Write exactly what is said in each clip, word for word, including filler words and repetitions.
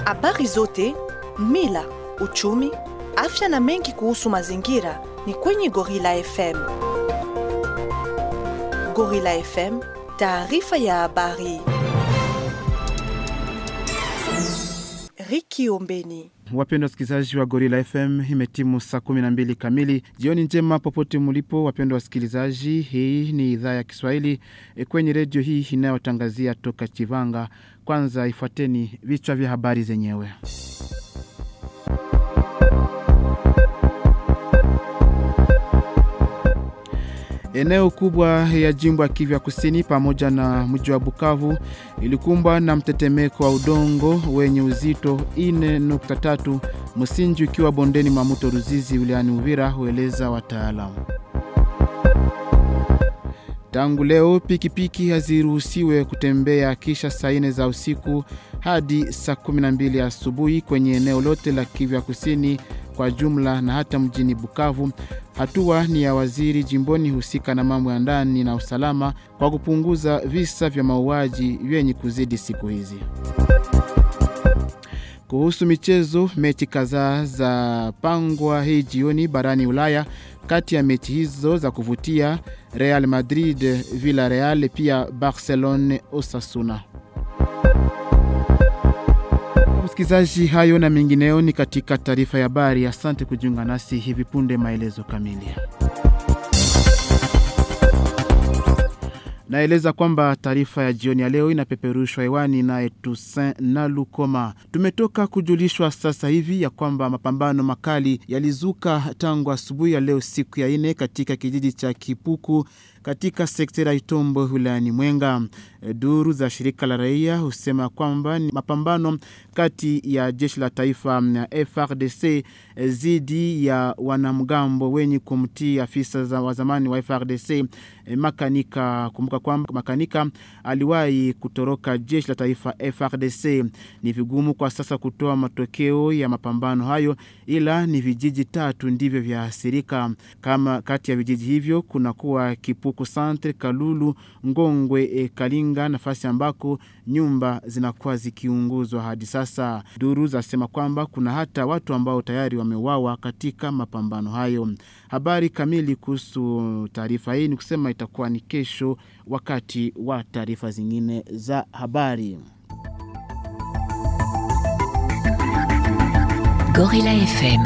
Habari zote, mila, uchumi, afya na mengi kuhusu mazingira ni kwenye Gorilla F M. Gorilla F M, taarifa ya habari. Riki Ombeni. Wapendwa wasikilizaji wa Gorilla F M, imetimu saa kumi na mbili kamili. Jioni njema popote mlipo wapendwa wasikilizaji. Hii ni idhaa ya Kiswahili e, kwenye redio hii inayotangazia toka Chivanga. Kwanza ifuateni vichwa vya habari zenyewe. Eneo kubwa ya jimbo ya Kivu Kusini pamoja na mji wa Bukavu ilikumbwa na mtetemeko wa udongo wenye uzito nne nukta tatu, msingi ukiwa bondeni mwa mto Ruzizi wilayani Uvira, hueleza wataalamu. Tangu leo pikipiki haziruhusiwe kutembea kisha saa nne za usiku hadi saa kumi na mbili asubuhi kwenye eneo lote la Kivu Kusini kwa jumla na hata mjini Bukavu. Hatua ni ya waziri jimboni husika na mambo ya ndani na usalama kwa kupunguza visa vya mauaji vyenye kuzidi siku hizi. Kuhusu michezo, mechi kadhaa za pangwa hii jioni barani Ulaya. Kati ya mechi hizo za kuvutia, Real Madrid Villarreal, pia Barcelona Osasuna. Msikilizaji, hayo na mengineo ni katika taarifa ya habari. Asante kujiunga nasi, hivi punde maelezo kamili. Naeleza kwamba taarifa ya jioni ya leo inapeperushwa hewani na Toussaint Nalukoma. Tumetoka kujulishwa sasa hivi ya kwamba mapambano makali yalizuka tangu asubuhi ya leo siku ya nne katika kijiji cha Kipuku katika sekta ya Itombo wilayani Mwenga. Duru za shirika la raia husema kwamba ni mapambano kati ya jeshi la taifa F R D C zidi ya wanamgambo wenye kumtii afisa za wa zamani wa F R D C Makanika. Kumbuka kwamba Makanika aliwahi kutoroka jeshi la taifa F R D C. Ni vigumu kwa sasa kutoa matokeo ya mapambano hayo, ila ni vijiji tatu ndivyo vya hasirika. Kama kati ya vijiji hivyo kuna kuwa Kipuku Centre, Kalulu, Ngongwe, e, Kalinga, nafasi ambako nyumba zinakuwa zikiunguzwa hadi sasa. Duru zasema kwamba kuna hata watu ambao tayari wameuawa katika mapambano hayo. Habari kamili kuhusu taarifa hii ni kusema itakuwa ni kesho wakati wa taarifa zingine za habari. Gorilla F M.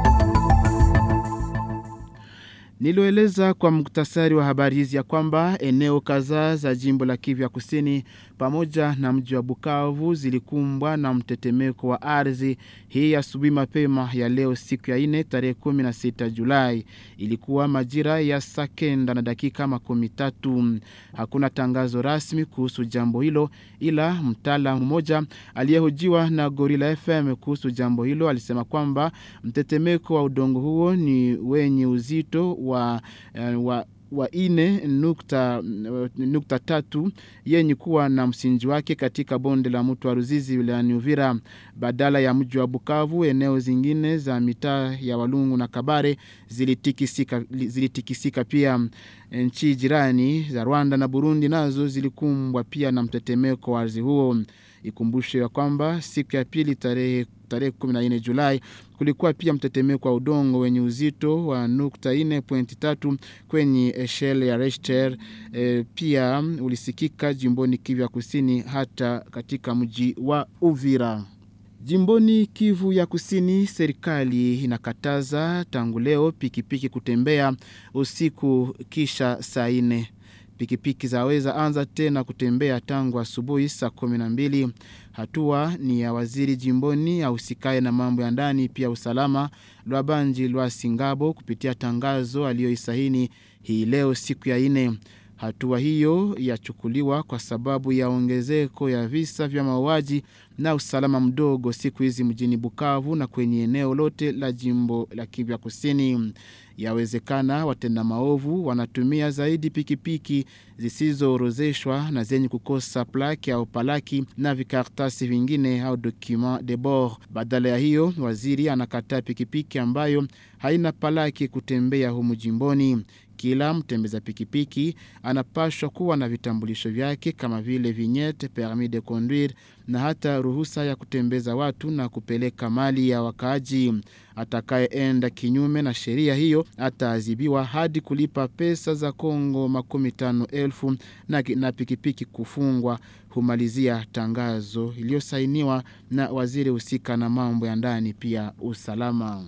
Niloeleza kwa muktasari wa habari hizi ya kwamba eneo kadhaa za jimbo la Kivu Kusini pamoja na mji wa Bukavu zilikumbwa na mtetemeko wa ardhi hii asubuhi mapema ya leo siku ya nne tarehe kumi na sita Julai. Ilikuwa majira ya saa kenda na dakika makumi tatu. Hakuna tangazo rasmi kuhusu jambo hilo, ila mtaalamu mmoja aliyehojiwa na Gorilla F M kuhusu jambo hilo alisema kwamba mtetemeko wa udongo huo ni wenye uzito wa uh, wa wa ine nukta, nukta tatu yenye kuwa na msingi wake katika bonde la mto wa Ruzizi wilayani Uvira. Badala ya mji wa Bukavu, eneo zingine za mitaa ya Walungu na Kabare zilitikisika, zilitikisika pia. Nchi jirani za Rwanda na Burundi nazo zilikumbwa pia na mtetemeko wa ardhi huo. Ikumbushe ya kwamba siku ya pili tarehe tarehe kumi na nne Julai kulikuwa pia mtetemeko wa udongo wenye uzito wa nukta nne nukta tatu kwenye eshele ya Richter. E, pia ulisikika jimboni Kivu Kusini hata katika mji wa Uvira. Jimboni Kivu ya Kusini, serikali inakataza tangu leo pikipiki kutembea usiku kisha saa nne. Pikipiki zaweza anza tena kutembea tangu asubuhi saa kumi na mbili. Hatua ni ya waziri jimboni ahusikaye na mambo ya ndani pia usalama Lwabanji Lwasingabo kupitia tangazo aliyoisahini hii leo siku ya nne. Hatua hiyo yachukuliwa kwa sababu ya ongezeko ya visa vya mauaji na usalama mdogo siku hizi mjini Bukavu na kwenye eneo lote la jimbo la Kivu Kusini. Yawezekana watenda maovu wanatumia zaidi pikipiki zisizoorozeshwa na zenye kukosa plaki au palaki na vikartasi vingine au document de bord. Badala ya hiyo, waziri anakataa pikipiki ambayo haina palaki kutembea humu jimboni. Kila mtembeza pikipiki anapashwa kuwa na vitambulisho vyake kama vile vignette, permis de conduire na hata ruhusa ya kutembeza watu na kupeleka mali ya wakaaji. Atakayeenda kinyume na sheria hiyo ataadhibiwa hadi kulipa pesa za Kongo makumi tano elfu na, na pikipiki kufungwa, humalizia tangazo iliyosainiwa na waziri husika na mambo ya ndani pia usalama.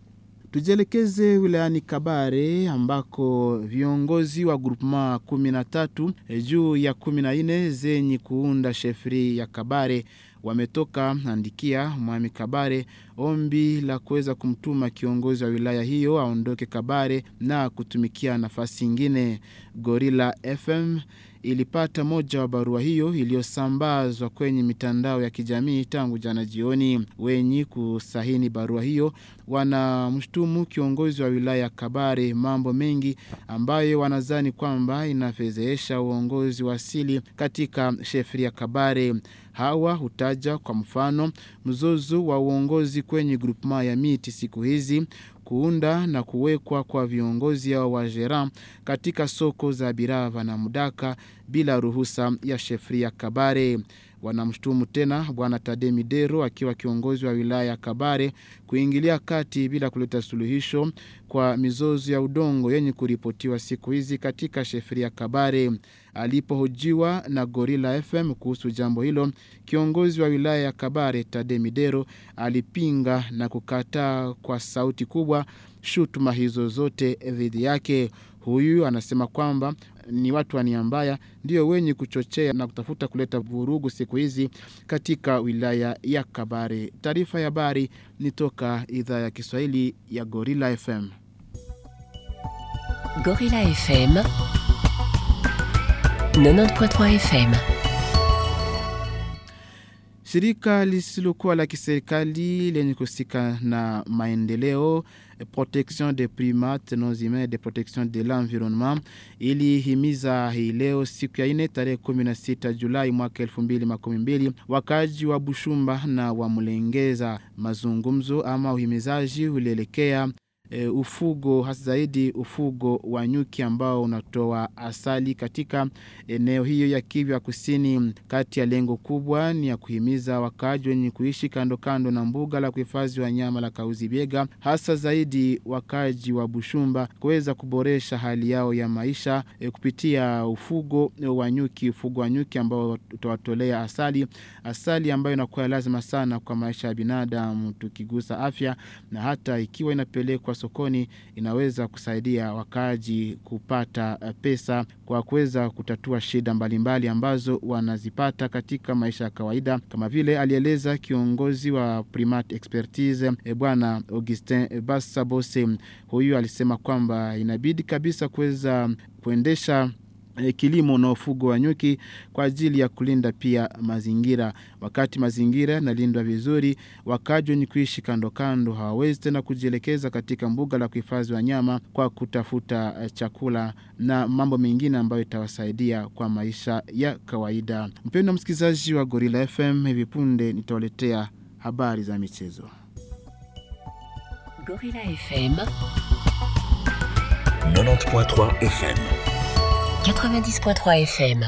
Tujelekeze wilayani Kabare ambako viongozi wa grupema kumi na tatu juu ya kumi na nne zenye kuunda shefri ya Kabare wametoka andikia Mwami Kabare ombi la kuweza kumtuma kiongozi wa wilaya hiyo aondoke Kabare na kutumikia nafasi nyingine. Gorilla F M ilipata moja wa barua hiyo iliyosambazwa kwenye mitandao ya kijamii tangu jana jioni. Wenye kusahini barua hiyo wanamshtumu kiongozi wa wilaya Kabare mambo mengi ambayo wanazani kwamba inafezeesha uongozi wa asili katika shefri ya Kabare. Hawa hutaja kwa mfano mzozo wa uongozi kwenye grupema ya miti siku hizi, kuunda na kuwekwa kwa viongozi ya wajera katika soko za Birava na Mudaka bila ruhusa ya shefri ya Kabare. Wanamshtumu tena Bwana Tade Midero akiwa kiongozi wa wilaya Kabare kuingilia kati bila kuleta suluhisho kwa mizozo ya udongo yenye kuripotiwa siku hizi katika shefri ya Kabare. Alipohojiwa na Gorilla F M kuhusu jambo hilo, kiongozi wa wilaya ya Kabare Tade Midero alipinga na kukataa kwa sauti kubwa shutuma hizo zote dhidi yake. Huyu anasema kwamba ni watu wa nia mbaya ndio wenye kuchochea na kutafuta kuleta vurugu siku hizi katika wilaya ya Kabare. Taarifa ya habari ni toka idhaa ya Kiswahili ya Gorilla F M. Gorilla F M ninety point three F M. Shirika lisilokuwa la kiserikali lenye kusika na maendeleo, protection des primates non humains de protection de l'environnement ilihimiza hii leo siku ya ine tarehe kumi na sita Julai mwaka elfu mbili makumi mbili wakaji wa Bushumba na wa Mulengeza. Mazungumzo ama uhimizaji ulielekea E, ufugo hasa zaidi ufugo wa nyuki ambao unatoa asali katika eneo hiyo ya Kivu ya Kusini. Kati ya lengo kubwa ni ya kuhimiza wakaji wenye kuishi kando kando na mbuga la kuhifadhi wanyama la Kahuzi-Biega, hasa zaidi wakaji wa Bushumba kuweza kuboresha hali yao ya maisha e, kupitia ufugo wa nyuki, ufugo wa nyuki ambao utawatolea asali, asali ambayo inakuwa lazima sana kwa maisha ya binadamu tukigusa afya, na hata ikiwa inapelekwa sokoni inaweza kusaidia wakaji kupata pesa kwa kuweza kutatua shida mbalimbali ambazo wanazipata katika maisha ya kawaida, kama vile alieleza kiongozi wa Primate Expertise e Bwana Augustin Bassabose. Huyu alisema kwamba inabidi kabisa kuweza kuendesha kilimo na ufugo wa nyuki kwa ajili ya kulinda pia mazingira. Wakati mazingira yanalindwa vizuri, wakaji wenye kuishi kando kando hawawezi tena kujielekeza katika mbuga la kuhifadhi wanyama kwa kutafuta chakula na mambo mengine ambayo itawasaidia kwa maisha ya kawaida. Mpendwa msikilizaji wa Gorilla F M, hivi punde nitawaletea habari za michezo. Gorilla F M ninety point three F M quatre-vingt-dix point trois F M.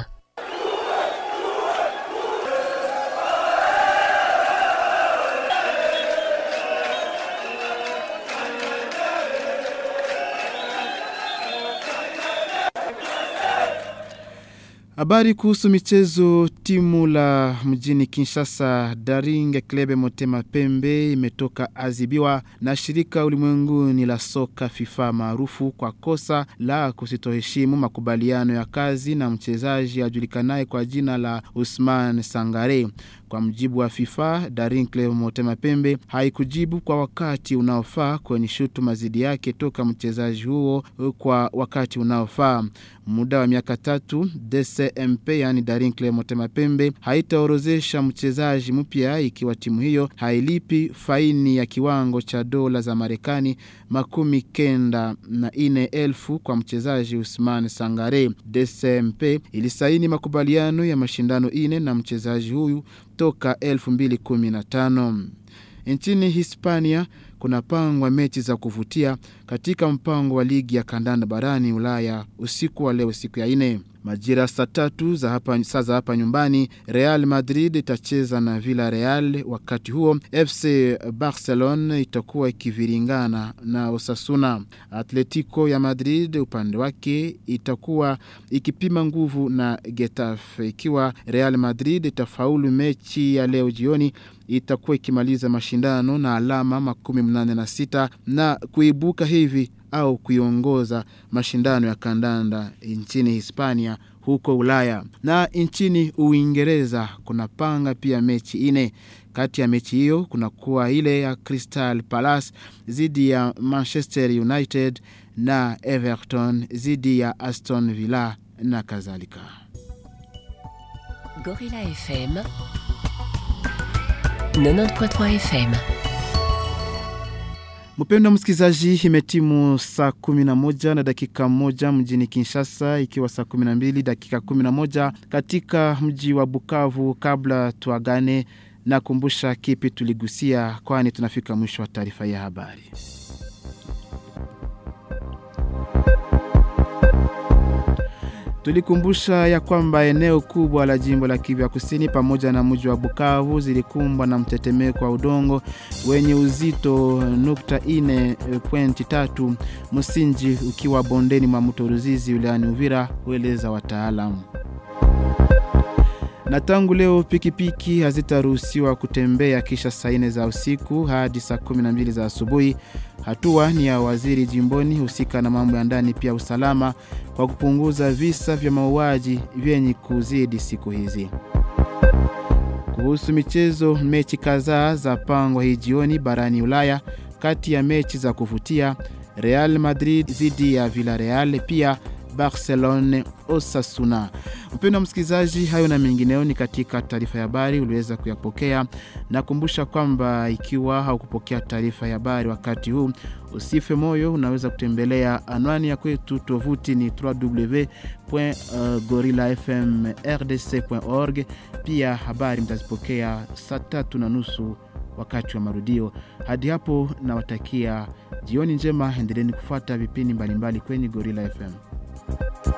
Habari kuhusu michezo. Timu la mjini Kinshasa Daring Club Motema Pembe imetoka azibiwa na shirika ulimwenguni la soka FIFA maarufu kwa kosa la kusitoheshimu makubaliano ya kazi na mchezaji ajulikanaye kwa jina la Ousmane Sangare. Kwa mjibu wa FIFA, Daring Club Motema Pembe haikujibu kwa wakati unaofaa kwenye shutuma dhidi yake toka mchezaji huo kwa wakati unaofaa. Muda wa miaka tatu, D C M P yani Daring Club Motema Pembe haitaorozesha mchezaji mpya ikiwa timu hiyo hailipi faini ya kiwango cha dola za Marekani makumi kenda na ine elfu kwa mchezaji Ousmane Sangare. D C M P ilisaini makubaliano ya mashindano ine na mchezaji huyu toka elfu mbili kumi na tano. Nchini Hispania, kuna pangwa mechi za kuvutia katika mpango wa ligi ya kandanda barani Ulaya usiku wa leo siku ya ine. Majira saa tatu za hapa sasa hapa nyumbani, Real Madrid itacheza na Villarreal. Wakati huo F C Barcelona itakuwa ikiviringana na Osasuna. Atletico ya Madrid upande wake itakuwa ikipima nguvu na Getafe. Ikiwa Real Madrid itafaulu mechi ya leo jioni, itakuwa ikimaliza mashindano na alama makumi mnane na sita na kuibuka hivi au kuiongoza mashindano ya kandanda nchini Hispania huko Ulaya. Na nchini Uingereza kuna panga pia mechi ine. Kati ya mechi hiyo kuna kuwa ile ya Crystal Palace zidi ya Manchester United na Everton zidi ya Aston Villa na kadhalika. Gorilla F M ninety point three F M. Mpendo msikizaji, imetimu saa kumi na moja na dakika moja mjini Kinshasa, ikiwa saa kumi na mbili dakika kumi na moja katika mji wa Bukavu. Kabla tuagane na kumbusha kipi tuligusia, kwani tunafika mwisho wa taarifa ya habari. Tulikumbusha ya kwamba eneo kubwa la jimbo la Kivu Kusini pamoja na mji wa Bukavu zilikumbwa na mtetemeko wa udongo wenye uzito nukta ine pointi tatu, msingi ukiwa bondeni mwa mto Ruzizi wilayani Uvira, hueleza wataalamu. Na tangu leo pikipiki hazitaruhusiwa kutembea kisha saa nne za usiku hadi saa kumi na mbili za asubuhi. Hatua ni ya waziri jimboni husika na mambo ya ndani pia usalama, kwa kupunguza visa vya mauaji vyenye kuzidi siku hizi. Kuhusu michezo, mechi kadhaa za pangwa hii jioni barani Ulaya. Kati ya mechi za kuvutia, Real Madrid zidi ya Villarreal, pia Barcelona Osasuna. Mpendwa msikilizaji, hayo na mengineo ni katika taarifa ya habari uliweza kuyapokea. Na kumbusha kwamba ikiwa haukupokea taarifa ya habari wakati huu, usife moyo, unaweza kutembelea anwani ya kwetu tovuti ni w w w point gorilla f m r d c point org. Pia habari mtazipokea saa tatu na nusu wakati wa marudio. Hadi hapo nawatakia jioni njema, endeleeni kufuata vipindi mbalimbali kwenye Gorilla F M.